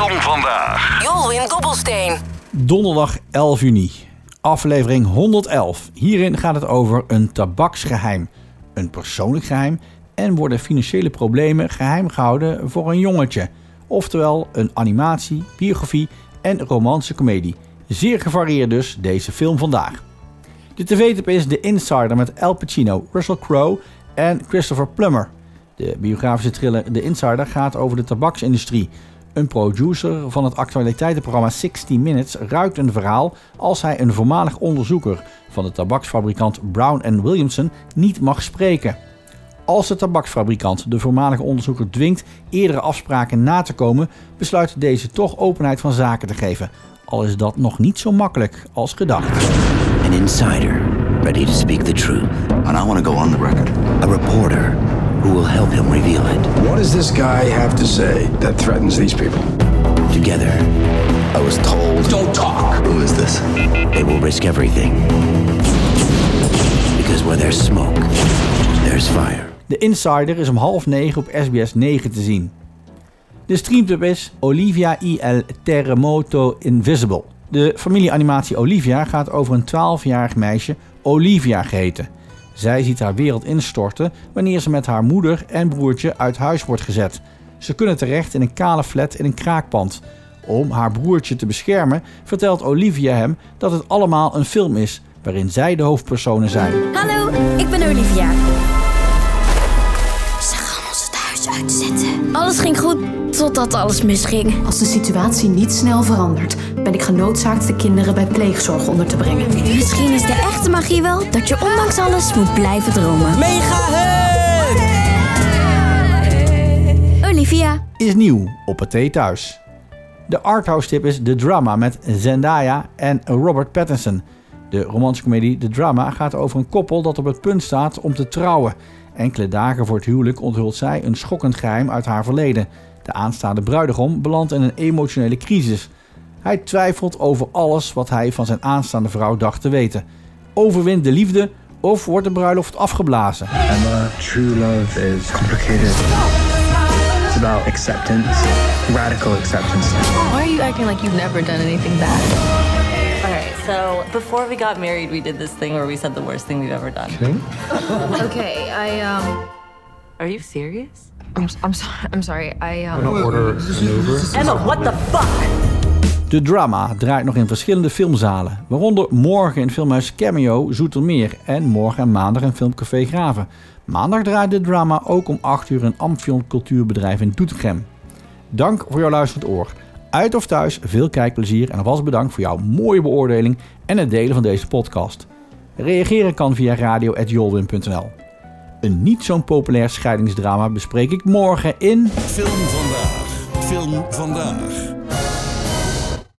van vandaag. Jolwin Dobbelsteen. Donderdag 11 juni. Aflevering 111. Hierin gaat het over een tabaksgeheim. Een persoonlijk geheim. En worden financiële problemen geheim gehouden voor een jongetje. Oftewel een animatie, biografie en romantische komedie. Zeer gevarieerd dus deze film vandaag. De tv-tip is The Insider met Al Pacino, Russell Crowe en Christopher Plummer. De biografische thriller The Insider gaat over de tabaksindustrie. Een producer van het actualiteitenprogramma 60 Minutes ruikt een verhaal als hij een voormalig onderzoeker van de tabaksfabrikant Brown & Williamson niet mag spreken. Als de tabaksfabrikant de voormalige onderzoeker dwingt eerdere afspraken na te komen, besluit deze toch openheid van zaken te geven. Al is dat nog niet zo makkelijk als gedacht. An insider, ready to speak the truth. And I want to go on the record. A reporter who will help him reveal it. What does this guy have to say that threatens these people? Together, I was told. Don't talk. Who is this? they will risk everything. Because where there's smoke, there's fire. De Insider is om 20:30 op SBS 9 te zien. De streamtip is Olivia y el Terremoto Invisible. De familieanimatie Olivia gaat over een 12-jarig meisje, Olivia geheten. Zij ziet haar wereld instorten wanneer ze met haar moeder en broertje uit huis wordt gezet. Ze kunnen terecht in een kale flat in een kraakpand. Om haar broertje te beschermen vertelt Olivia hem dat het allemaal een film is, waarin zij de hoofdpersonen zijn. Hallo, ik ben Olivia. Ze gaan ons het huis uitzetten. Alles ging goed, totdat alles misging. Als de situatie niet snel verandert, ben ik genoodzaakt de kinderen bij pleegzorg onder te brengen. Misschien is de echte magie wel dat je ondanks alles moet blijven dromen. Mega hug! Olivia. Is nieuw op Pathé Thuis. De arthouse tip is The Drama met Zendaya en Robert Pattinson. De romantische komedie The Drama gaat over een koppel dat op het punt staat om te trouwen. Enkele dagen voor het huwelijk onthult zij een schokkend geheim uit haar verleden. De aanstaande bruidegom belandt in een emotionele crisis. Hij twijfelt over alles wat hij van zijn aanstaande vrouw dacht te weten. Overwint de liefde of wordt de bruiloft afgeblazen? Emma, true love is complicated. It's about acceptance, radical acceptance. Why are you acting like you've never done anything bad? Alright, so before we got married, we did this thing where we said the worst thing we've ever done. Okay, Are you serious? I'm sorry. Emma, what the fuck? The Drama draait nog in verschillende filmzalen, waaronder morgen in filmhuis Cameo Zoetermeer en morgen en maandag in filmcafé Graven. Maandag draait The Drama ook om 8 uur in Amphion Cultuurbedrijf in Doetinchem. Dank voor jouw luisterend oor. Uit of thuis, veel kijkplezier en alvast bedankt voor jouw mooie beoordeling en het delen van deze podcast. Reageren kan via radio@jolwin.nl. Een niet zo'n populair scheidingsdrama bespreek ik morgen in... Film vandaag.